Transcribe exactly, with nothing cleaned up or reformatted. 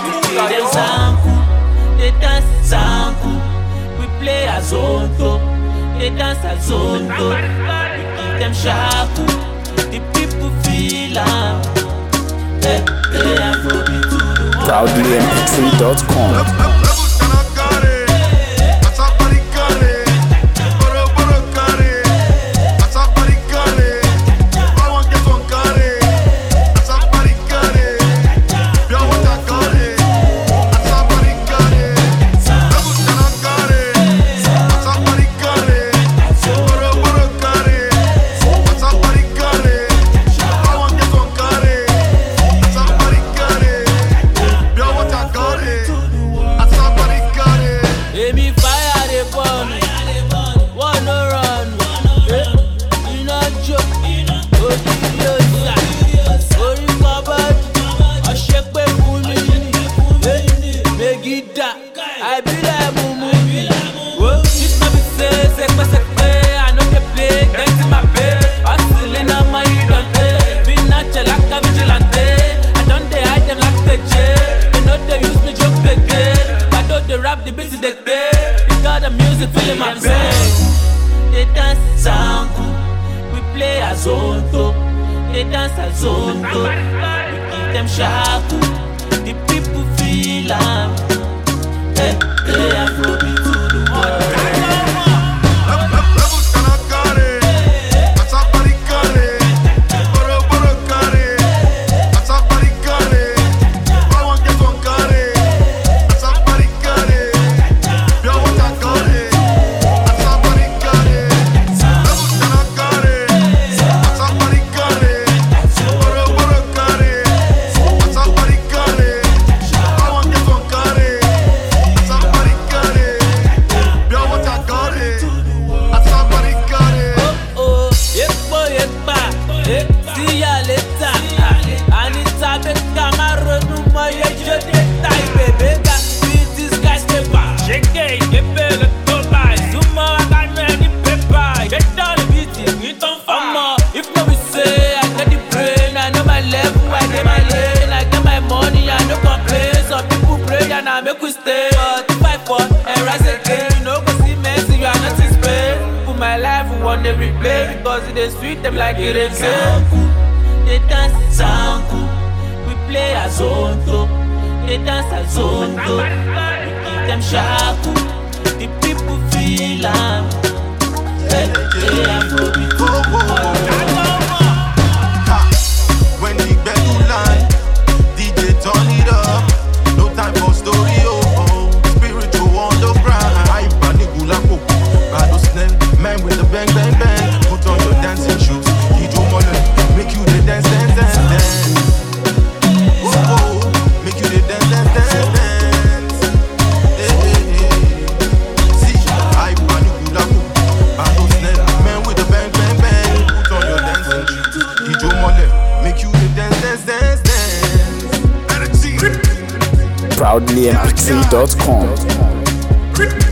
them zanku, they dance zanku. We play azonto, they dance azonto. We give them shaku, the people feel am. Hey, hey, Afrobeat to the world. Proudly M P three dot com. I be like mumu. This man be say, sekpe sekpe. I know they play, dance in my bed. Hustling on my idante. Be natural like a vigilante. I don't they hide them like the jail. They know they use me joke again. I know they rap the beats they play. Because the music filling my brain. They dance zanku, we play azonto. They dance azonto, we give them shaku. The people feel am. Hey, hey, Afrobeat to the world. See ya later. Anita Becca, Maronu, my agent, type, baby. Got this guy's paper. Shake it, get better, go by. Zuma, I got any paper. Get down the beat, we don't farm. If no, we say, I got the brain, I know my level, I get my lane, I get my money, I no complain. Some people pray and I make we stay. But if I fall and rise again, you know, go see Messi, you are not in Spain. Put my life on the replay because it is sweet them like it is. They dance zanku, we play azonto. They dance azonto, we give them shaku. The people feel am. Hey, hey, Afrobeat to the world. When the bell line, D J turn it up. No time for story, oh, oh. Spiritual on the ground. I panigula coco, bado snell. Man with the bang, bang, bang. Put on your dancing shoes. He do money, make you the dance, dance, dance, dance. Oh, oh, make you the dance, dance, dance, dance. Hey, hey, hey. See, I panigula coco, bado snell. Man with the bang, bang, bang. Put on your dancing shoes. He do money, make you the dance, dance, dance, dance. Proudly M P three dot com.